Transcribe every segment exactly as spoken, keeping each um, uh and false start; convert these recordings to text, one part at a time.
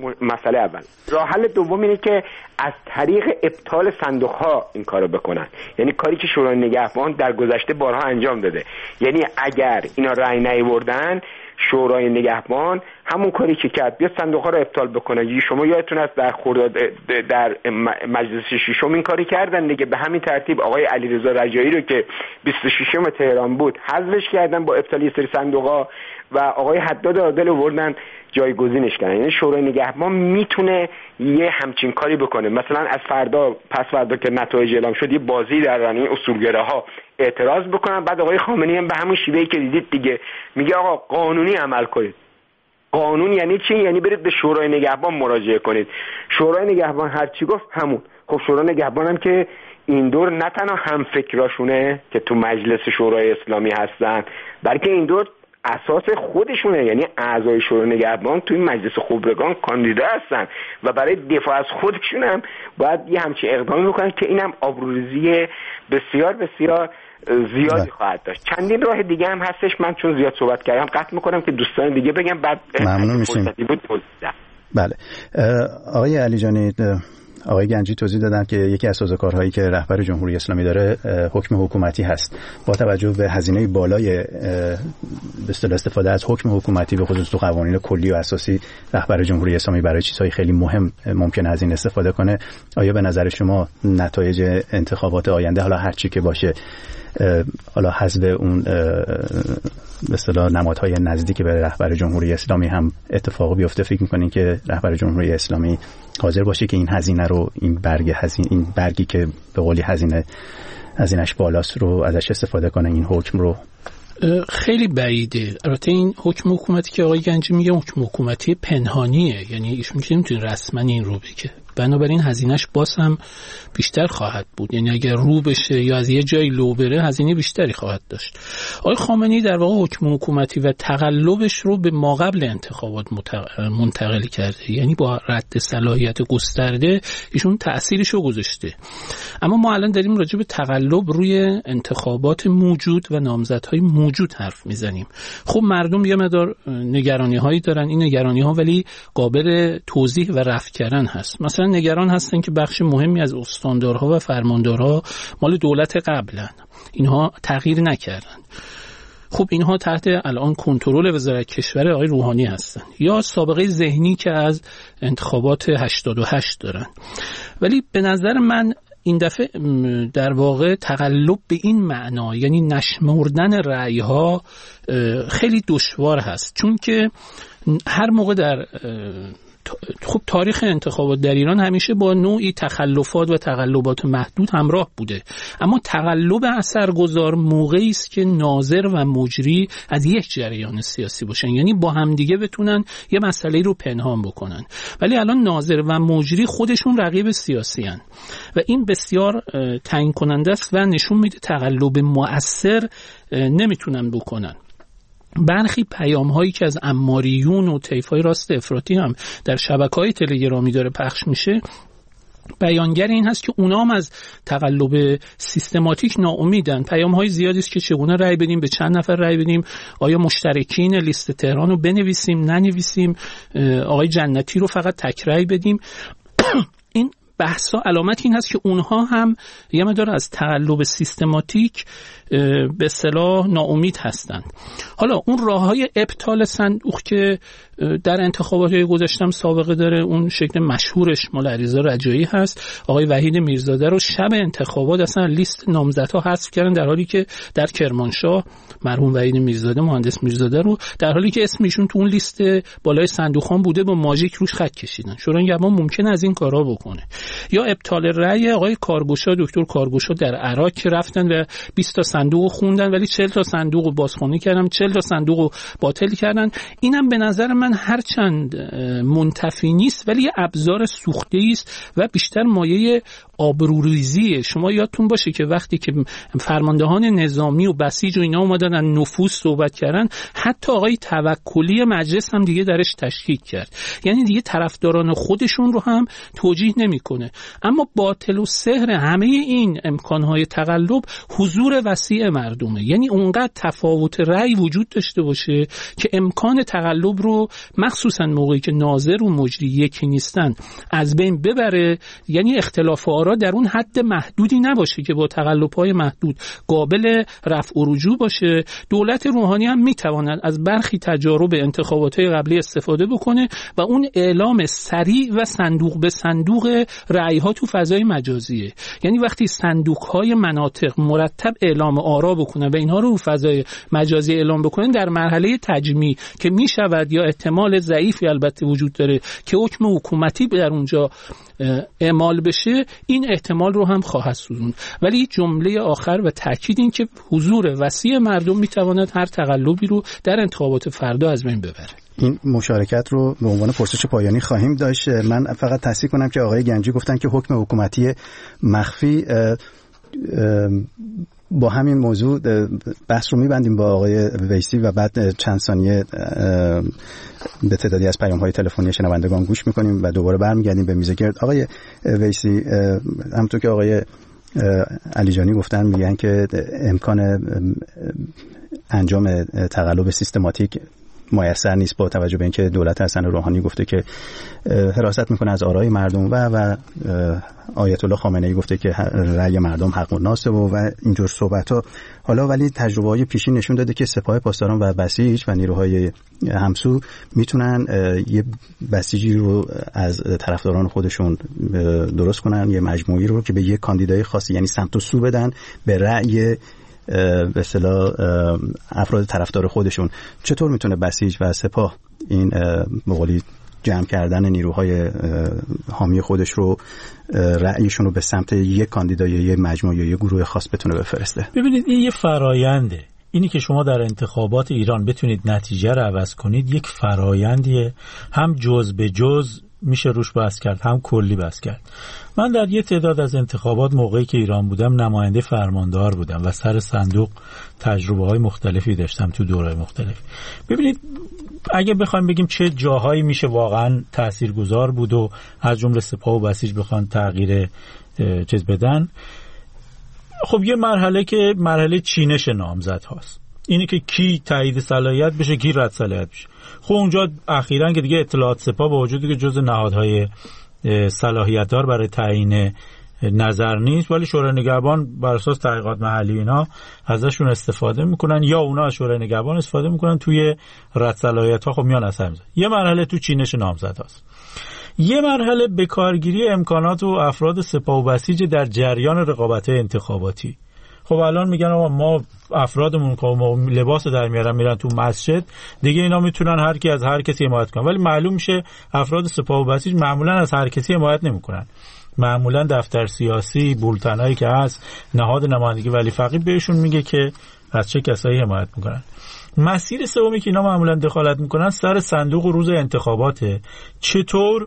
مسئله اول. راه حل دوم اینه که از طریق ابطال صندوق ها این کارو بکنن، یعنی کاری که شورای نگهبان در گذشته بارها انجام داده. یعنی اگر اینا رأی نیاوردن، شورای نگهبان همون کاری که کرد بیاد صندوق ها رو ابطال بکنه. شما یادتون است در خرداد در مجلس ششم این کاری کردن دیگه. به همین ترتیب آقای علیرضا رجایی رو که بیست و ششم تهران بود حذفش کردن با ابطالی سری صندوق ها و آقای حداد عادل آوردن جایگزینش کردن. یعنی شورای نگهبان میتونه یه همچین کاری بکنه. مثلا از فردا پس فردا که نتایج اعلام شد یه بازی در رانی اصولگراها اعتراض بکنن، بعد آقای خامنه‌ای هم به همون شیوهی که دیدید دیگه میگه آقا قانونی عمل کنید. قانون یعنی چی؟ یعنی برید به شورای نگهبان مراجعه کنید. شورای نگهبان هر چی گفت همون. خب شورای نگهبان هم که این دور نه تنها هم فکراشونه که تو مجلس شورای اسلامی هستن، بلکه این دور اساس خودشونه، یعنی اعضای شورای نگهبان توی مجلس خبرگان کاندیدا هستن و برای دفاع از خودشون هم باید یه همچین اقدامی بکنن که اینم آبروریزی بسیار بسیار زیادی ده. خواهد داشت. چندین راه دیگه هم هستش، من چون زیاد صحبت کردم قطع میکنم که دوستان دیگه بگم، بعد ممنون میشیم. بله آقای علی جانی، آقای گنجی توضیح دادن که یکی از سازوکارهایی که رهبر جمهوری اسلامی داره حکم حکومتی هست. با توجه به هزینه بالای به اصطلاح استفاده از حکم حکومتی به خصوص تو قوانین کلی و اساسی، رهبر جمهوری اسلامی برای چیزهای خیلی مهم ممکنه از این استفاده کنه. آیا به نظر شما نتایج انتخابات آینده، حالا هر چی که باشه، حالا حزب اون به اصطلاح نمادهای نزدیک به رهبر جمهوری اسلامی هم اتفاق بیفته، فکر می‌کنین که رهبر جمهوری اسلامی حاضر باشه که این هزینه رو، این برگ هزینه، این برگی که به قولی هزینه هزینه‌اش بالاست رو ازش استفاده کنه، این حکم رو؟ خیلی بعیده. البته این حکم حکومتی که آقای گنجی میگه حکم حکومتی پنهانیه، یعنی ایشون که نمیتونه رسما این رو بگه، بنابراین هزینهش باز هم بیشتر خواهد بود. یعنی اگر رو بشه یا از یه جایی لو بره هزینه بیشتری خواهد داشت. آقای خامنه‌ای در واقع حکم حکومتی و تقلبش رو به ماقبل انتخابات منتقل کرده، یعنی با رد صلاحیت گسترده ایشون تأثیرش رو گذاشته. اما ما الان داریم راجع به تقلب روی انتخابات موجود و نامزدهای موجود حرف میزنیم. خب مردم یه مقدار نگرانی‌هایی دارن، این نگرانی‌ها ولی قابل توضیح و رفع کردن هست. مثلا نگران هستن که بخش مهمی از استاندارها و فرماندارها مال دولت قبلن، اینها تغییر نکردن. خب اینها تحت الان کنترل وزارت کشور آقای روحانی هستن، یا سابقه ذهنی که از انتخابات هشتاد و هشت دارن. ولی به نظر من این دفعه در واقع تقلب به این معنا، یعنی نشمردن رأی‌ها خیلی دشوار هست، چون که هر موقع در خب تاریخ انتخابات در ایران همیشه با نوعی تخلفات و تقلبات محدود همراه بوده، اما تقلب اثرگذار موقعی است که ناظر و مجری از یک جریان سیاسی باشن، یعنی با همدیگه بتونن یه مسئله رو پنهان بکنن. ولی الان ناظر و مجری خودشون رقیب سیاسی هن و این بسیار تعیین کننده است و نشون میده تقلب مؤثر نمیتونن بکنن. برخی پیام هایی که از عماریون و طیف‌های راست افراطی هم در شبکه‌های تلگرامی داره پخش میشه، بیانگر این هست که اونا هم از تقلب سیستماتیک ناامیدن. پیام های زیادی است که چگونه رأی بدیم، به چند نفر رأی بدیم، آیا مشترکین لیست تهران رو بنویسیم ننویسیم، آقای جنتی رو فقط تک رأی بدیم. این بحثا علامت این هست که اونها هم یه مقدار از تقلب سیستماتیک به اصطلاح ناامید هستند. حالا اون راههای ابطال صندوق که در انتخابات گذشته سابقه داره، اون شکل مشهورش مال علیرضا رجایی هست. آقای وحید میرزاده رو شب انتخابات اصلا لیست نامزدها حذف کردن، در حالی که در کرمانشاه مرحوم وحید میرزاده، مهندس میرزاده رو در حالی که اسم ایشون تو اون لیست بالای صندوق‌ها بوده با ماژیک روش خط کشیدن. شورای نگهبان ممکنه از این کارا بکنه. یا ابطال رأی آقای کارگوشا، دکتر کارگوشا در عراق که رفتن و بیست تا صندوق خوندن ولی چهل تا صندوق رو بازخوانی کردن، چهل تا صندوق رو باطل کردن. اینم به نظر من هرچند منتفی نیست ولی ابزار سوخته است و بیشتر مایه آبروریزیه. شما یادتون باشه که وقتی که فرماندهان نظامی و بسیج و اینا اومدن از نفوذ صحبت کردن، حتی آقای توکلی مجلس هم دیگه درش تشکیک کرد. یعنی دیگه طرفداران خودشون رو هم توجیه نمیکنه. اما باطل و سحر همه این امکانهای تقلب حضور وسیع مردمه. یعنی اونقدر تفاوت رأی وجود داشته باشه که امکان تقلب رو مخصوصا موقعی که ناظر و مجری یکی نیستن از بین ببره. یعنی اختلاف آرا در اون حد محدودی نباشه که با تقلب‌های محدود قابل رفع و رجوع باشه. دولت روحانی هم میتواند از برخی تجارب انتخابات‌های قبلی استفاده بکنه و اون اعلام سریع و صندوق به صندوق رأی‌ها تو فضای مجازیه. یعنی وقتی صندوق‌های مناطق مرتب اعلام آرا بکنن و اینها رو تو فضای مجازی اعلام بکنن، در مرحله تجمیع که میشود یا احتمال ضعیفی البته وجود داره که حکم حکومتی در اونجا اعمال بشه، این احتمال رو هم خواهد سوزوند. ولی جمله آخر و تاکید این که حضور وسیع مردم میتواند هر تقلبی رو در انتخابات فردا از بین ببره. این مشارکت رو به عنوان پرسش پایانی خواهیم داشت. من فقط تصحیح کنم که آقای گنجی گفتن که حکم حکومتی مخفی، با همین موضوع بحث رو میبندیم با آقای ویسی و بعد چند ثانیه به تعدادی از پیام‌های تلفنی شنوندگان گوش میکنیم و دوباره برمیگردیم به میز گرد. آقای ویسی، همونطور که آقای علیجانی گفتن، میگن که امکان انجام تقلب سیستماتیک میسر نیست با توجه به اینکه دولت حسن روحانی گفته که حراست میکنه از آرای مردم و و آیت الله خامنه‌ای گفته که رأی مردم حق و ناسه و, و اینجور صحبت‌ها. حالا ولی تجربه‌های پیشین نشون داده که سپاه پاسداران و بسیج و نیروهای همسو میتونن یه بسیجی رو از طرفداران خودشون درست کنن، یه مجموعی رو که به یه کاندیدای خاصی یعنی سمت و سو بدن به رأی به اصطلاح افراد طرفدار خودشون. چطور میتونه بسیج و سپاه این مقالی جمع کردن نیروهای حامی خودش رو، رأیشون رو به سمت یک کاندیدا یا یک مجموعه یا یک گروه خاص بتونه بفرسته؟ ببینید این یه فراینده. اینی که شما در انتخابات ایران بتونید نتیجه رو عوض کنید یک فرایندیه، هم جز به جز میشه روش بحث کرد، هم کلی بحث کرد. من در یه تعداد از انتخابات موقعی که ایران بودم نماینده فرماندار بودم و سر صندوق تجربه های مختلفی داشتم تو دورهای مختلف. ببینید اگه بخوایم بگیم چه جاهایی میشه واقعا تاثیرگذار بود و از جمله سپاه و بسیج بخوان تغییر چیز بدن، خب یه مرحله که مرحله چینش نامزد هاست، اینه که کی تایید صلاحیت بشه کی رد صلاحیت بشه. خب اونجا اخیراً که دیگه اطلاعات سپاه با وجودی که جز نهادهای صلاحیت دار برای تعیین نظر نیست، ولی شورای نگهبان بر اساس تحقیقات محلی اینا ازشون استفاده میکنن یا اونا از شورای نگهبان استفاده میکنن توی رد صلاحیت ها. خب میان اثر میذارن. یه مرحله تو چینش نامزد هاست، یه مرحله به کارگیری امکانات و افراد سپاه و بسیج در جریان رقابت انتخاباتی. خب الان میگن آقا ما افرادمون که لباس در میارن میرن تو مسجد، دیگه اینا میتونن هر کی از هر کسی حمایت کنن، ولی معلوم میشه افراد سپاه و بسیج معمولا از هر کسی حمایت نمیکنن. معمولا دفتر سیاسی، بولتنایی که هست، نهاد نمایندگی ولی فقیه بهشون میگه که از چه کسایی حمایت میکنن. مسیر سومی که اینا معمولا دخالت میکنن سر صندوق و روز انتخاباته. چطور؟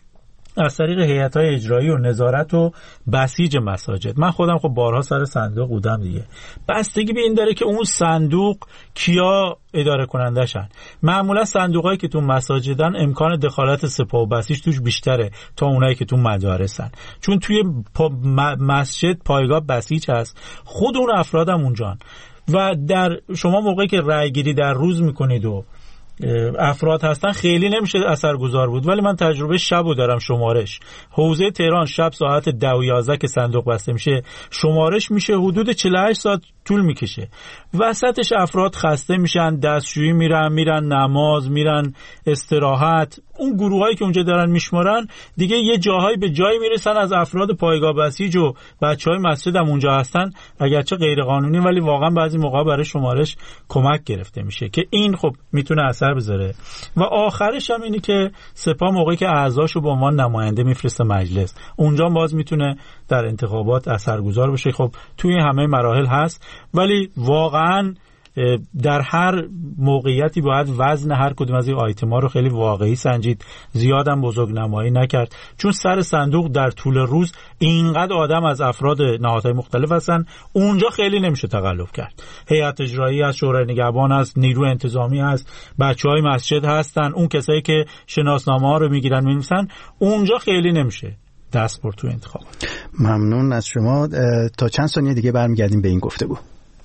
از طریق هیئت‌های اجرایی و نظارت و بسیج مساجد. من خودم خب بارها سر صندوق بودم دیگه. بستگی به این داره که اون صندوق کیا اداره کننده شن. معمولا صندوقایی که تو مساجدن امکان دخالت سپاه و بسیج توش بیشتره تا اونایی که تو مدارسن، چون توی پا مسجد پایگاه بسیج هست، خود اون افرادم اونجان. و در شما موقعی که رأی گیری در روز میکنید و افراد هستن خیلی نمیشه اثرگذار بود، ولی من تجربه شبو دارم. شمارش حوزه تهران شب ساعت ده و یازده که صندوق بسته میشه شمارش میشه، حدود چهل و هشت ساعت طول میکشه. وسطش افراد خسته میشن، دستشویی میرن، میرن نماز، میرن استراحت. اون گروهایی که اونجا دارن میشمارن دیگه یه جاهایی به جایی میرسن از افراد پایگاه بسیج و بچهای مسجد هم اونجا هستن، اگرچه غیر قانونی، ولی واقعا بعضی موقع برای شمارش کمک گرفته میشه که این خب میتونه اثر بذاره. و آخرش هم اینی که سپاه موقعی که اعضاشو به عنوان نماینده میفرسته مجلس، اونجا باز میتونه در انتخابات اثرگذار بشه. خب توی همه مراحل هست، ولی واقعا در هر موقعیتی باید وزن هر کدوم از این آیتما رو خیلی واقعی سنجید، زیادم بزرگنمایی نکرد، چون سر صندوق در طول روز اینقدر آدم از افراد نهادهای مختلف هستن، اونجا خیلی نمیشه تقلب کرد. هیئت اجرایی از شورای نگهبان است، نیرو انتظامی است، بچهای مسجد هستن، اون کسایی که شناسنامه ها رو میگیرن می‌نویسن، اونجا خیلی نمیشه دست برد تو انتخابات. ممنون از شما. تا چند ثانیه دیگه برمیگردیم به این گفتگو.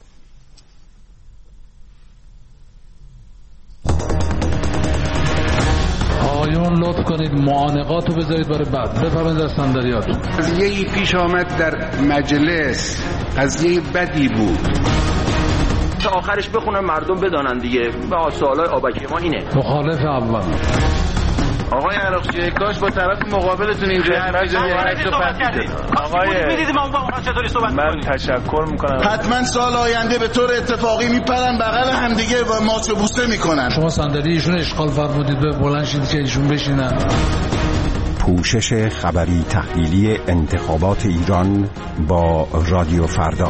آقایون لطف کنید معانقات رو بذارید برای بعد. بفرمایید از صندلیاتون. قضیه‌ای پیش آمد در مجلس، قضیه بدی بود. تا آخرش بخونن مردم بدانن دیگه. به سوالای آبکی ما اینه. مخالف اول. آقای عراقچی کاش با طرف مقابلتون اینجا حرف بزنید. آقای می‌دیدیم ما اون چطوری صحبت من کنیم. تشکر می‌کنم. حتما سال آینده به طور اتفاقی میپرن بغل هم دیگه و ماچ و بوسه میکنن. شما صندلی ایشون اشغال فرمودید به بلند شید که ایشون بشینن. پوشش خبری تحلیلی انتخابات ایران با رادیو فردا.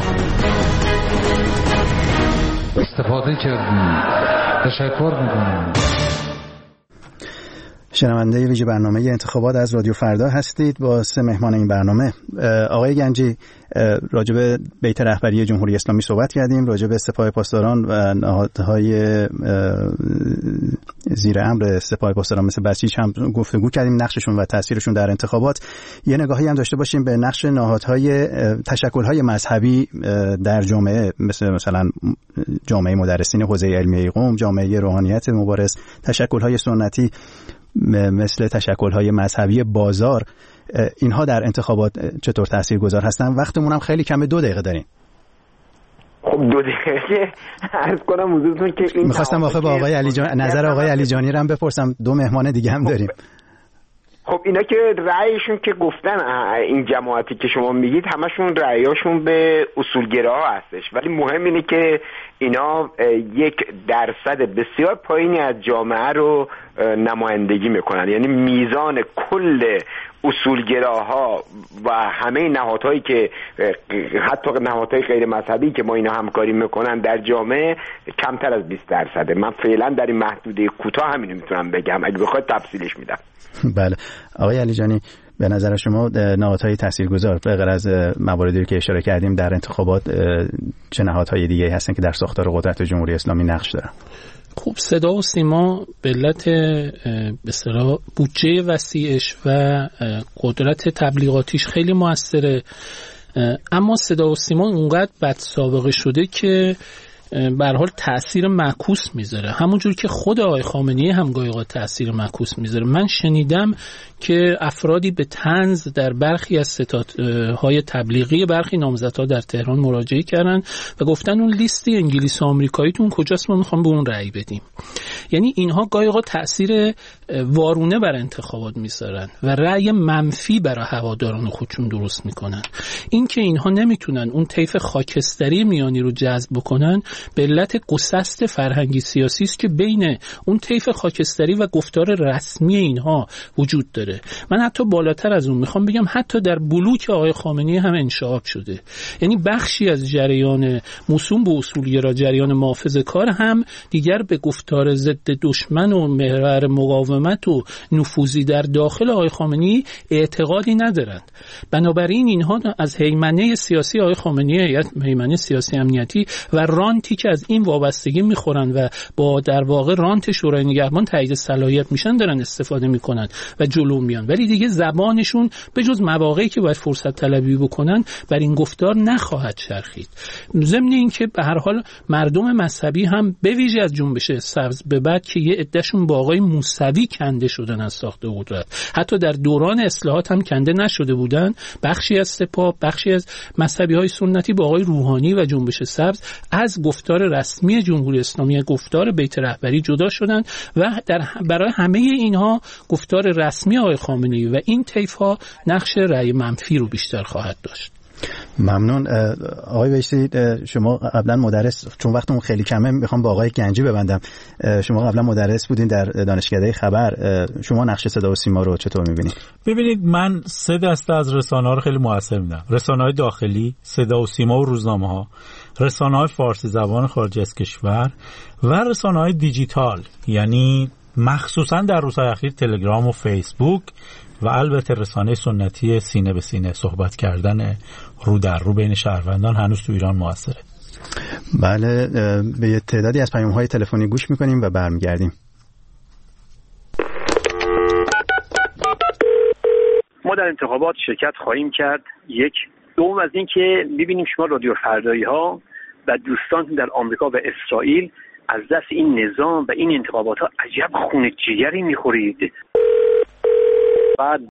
استفاده کردیم. تشکر می‌کنم. شنونده ویژه برنامه انتخابات از رادیو فردا هستید با سه مهمان این برنامه. آقای گنجی، راجع به بیت رهبری جمهوری اسلامی صحبت کردیم، راجع به سپاه پاسداران و نهادهای زیر امر سپاه پاسداران مثل بسیج هم گفتگو کردیم، نقششون و تاثیرشون در انتخابات. یه نگاهی هم داشته باشیم به نقش نهادهای تشکل‌های مذهبی در جامعه، مثل مثلا جامعه مدرسین حوزه علمیه قم، جامعه روحانیت مبارز، تشکل‌های سنتی مثل تشکل‌های مذهبی بازار. اینها در انتخابات چطور تاثیرگذار هستن؟ وقتمون هم خیلی کمه، دو دقیقه داریم. خب دو دقیقه عرض کنم حضورتون که این می‌خواستم واقعا با آقای علی جان نظر آقای علی جانی رو هم بپرسم، دو مهمان دیگه هم داریم. خب اینا که رأیشون که گفتن، این جماعتی که شما میگید همشون رأیاشون به اصولگراها هستش، ولی مهم اینه که اینا یک درصد بسیار پایینی از جامعه رو نمایندگی میکنن، یعنی میزان کل اصولگراها و همه نهادهایی که حتی نهادهای غیر مذهبی که ما اینا همکاری میکنن در جامعه کمتر از بیست درصده. من فعلا در این محدوده کوتاه همین میتونم بگم، اگه بخواید تفصیلش میدم. بله آقای علی جانی، به نظر شما نهادهای تاثیرگذار به غیر از مواردی که اشاره کردیم در انتخابات چه نهادهای دیگه هستن که در ساختار قدرت جمهوری اسلامی نقش دارن؟ خب صدا و سیما به علت به اصطلاح بودجه وسیعش و قدرت تبلیغاتیش خیلی موثره، اما صدا و سیما اونقدر بد سابقه شده که به هر حال تأثیر معکوس میذاره، همونجور که خود آقای خامنه‌ای هم گاهی اوقات تأثیر معکوس میذاره. من شنیدم که افرادی به طنز در برخی از ستادهای تبلیغی برخی نامزدها در تهران مراجعه کردن و گفتن اون لیستی انگلیس و آمریکاییتون کجاست، ما میخوام به اون رأی بدیم. یعنی اینها گاهی اوقات تأثیر وارونه بر انتخابات میذارن و رأی منفی برای هواداران خودشون درست میکنن. این که اینها نمیتونن اون طیف خاکستری میانی رو جذب بکنن به علت گسست فرهنگی سیاسی است که بین اون طیف خاکستری و گفتار رسمی اینها وجود داره. من حتی بالاتر از اون میخوام بگم حتی در بلوک آقای خامنه‌ای هم انشعاب شده، یعنی بخشی از جریان موسوم به اصولگرا، جریان محافظه‌کار هم دیگر به گفتار ضد دشمن و محور مقاومت و نفوذی در داخل آقای خامنه‌ای اعتقادی ندارند. بنابراین اینها از هیمنه سیاسی آقای خامنه‌ای، هیمنه سیاسی امنیتی و رانتی که از این وابستگی میخورن و با در واقع رانت شورای نگهبان تایید صلاحیت میشن دارن استفاده میکنن و جلو میان، ولی دیگه زبانشون به جز مواقعی که باید فرصت طلبی بکنن بر این گفتار نخواهد چرخید. ضمن این که به هر حال مردم مذهبی هم به ویژه از جنبش سبز به بعد که یه عدهشون با آقای موسوی کنده شدن از ساخت قدرت، حتی در دوران اصلاحات هم کنده نشده بودن، بخشی از سپاه، بخشی از مذهبی های سنتی با آقای روحانی و جنبش سبز از گفتار رسمی جمهوری اسلامی، گفتار بیت رهبری جدا شدن و در برای همه اینها گفتار رسمی آقای خامنه‌ای و این طیف‌ها نقش رأی منفی رو بیشتر خواهد داشت. ممنون. آقای ویسی، شما قبلا مدرس، چون وقتمون خیلی کمه میخوام با آقای گنجی ببندم، شما قبلا مدرس بودین در دانشکده خبر، شما نقش صدا و سیما رو چطور میبینید؟ ببینید من سه دسته از رسانه‌ها رو خیلی موثر میدم: رسانه‌های داخلی، صدا و سیما و روزنامه‌ها. رسانه‌های فارسی زبان خارج از کشور و رسانه‌های دیجیتال، یعنی مخصوصا در روزهای اخیر تلگرام و فیسبوک و البته رسانه سنتی سینه به سینه، صحبت کردن رو در رو بین شهروندان هنوز تو ایران موثره. بله، به تعدادی از پیام‌های تلفنی گوش می‌کنیم و برمیگردیم. ما در انتخابات شرکت خواهیم کرد. یک دوم از این که ببینیم شما رادیو فردایی ها و دوستان در آمریکا و اسرائیل از دست این نظام و این انتخابات ها عجب خون جگری میخورید. بعد